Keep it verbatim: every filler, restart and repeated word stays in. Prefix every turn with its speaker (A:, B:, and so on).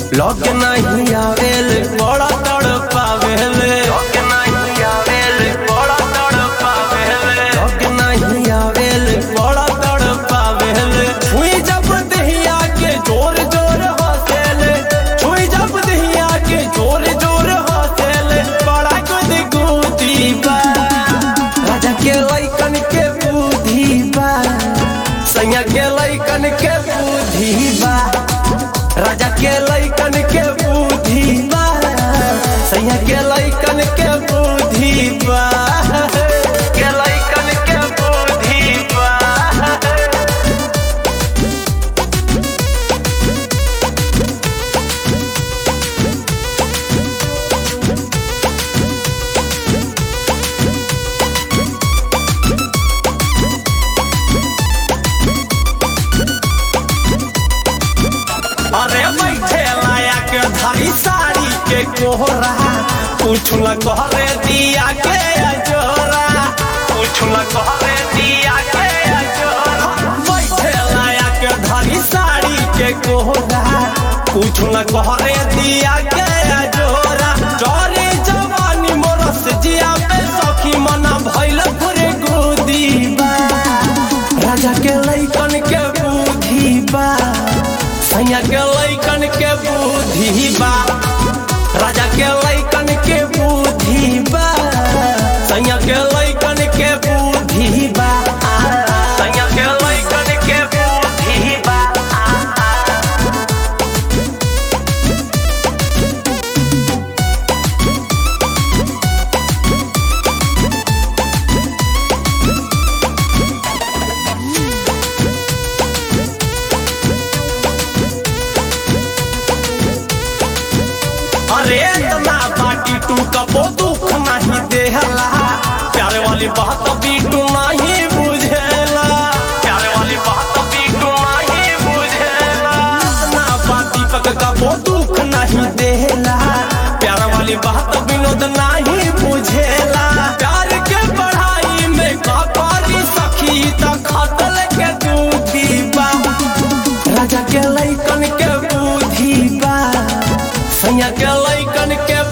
A: लौक नहीं आवेल बड़ा तड़पावेल, लौक नहीं आवेल बड़ा तड़पावेल, लौक नहीं आवेल बड़ा तड़पावेल। छुई जब दहिया के जोर जोर हंसेल, छुई जब दहिया के जोर जोर हंसेल, बड़ा गुद गुदी बा राजा के लइकन के बुद्धि बा, सैया के लइकन के बुद्धि बा, राजा के लइकन के बुद्धि बा, सैया के लइकन के बुद्धि बा, के लइकन के बुद्धि बा। अरे बैठे लाया के धारी साड़ी के कोहरा, कुछ न कहरे दिया के अजोरा, कुछ न कहरे दिया के अजोरा। बैठे लाया के धारी साड़ी के कोहरा, कुछ न कहरे दिया के अजोरा। डरे जवानी मोरस जिया पे सखी मना भइल घुरे गोदी बा, राजा के लइकन के बुद्धि बा, सैया के लइकन के बुद्धि बा, राजा के लइकन के बुद्धि बा, सैया के लइकन के बुद्धि बा, सैया के लइकन के बुद्धि बा। अरे इतना बाटी तू कबो दुख नहीं देहला, प्यारे वाली बात बीटू नहीं बुझेला, प्यारे वाली बात बीटू नहीं बुझेला। इतना बाटी पक कबो दुख नहीं देहला, प्यारे वाली बात विनोद नहीं बुझेला। प्यार के पढ़ाई में कपारी सखी तक खतल के दूधी बा, राजा के लइकन के बुद्धि बा, सैया के लइकन के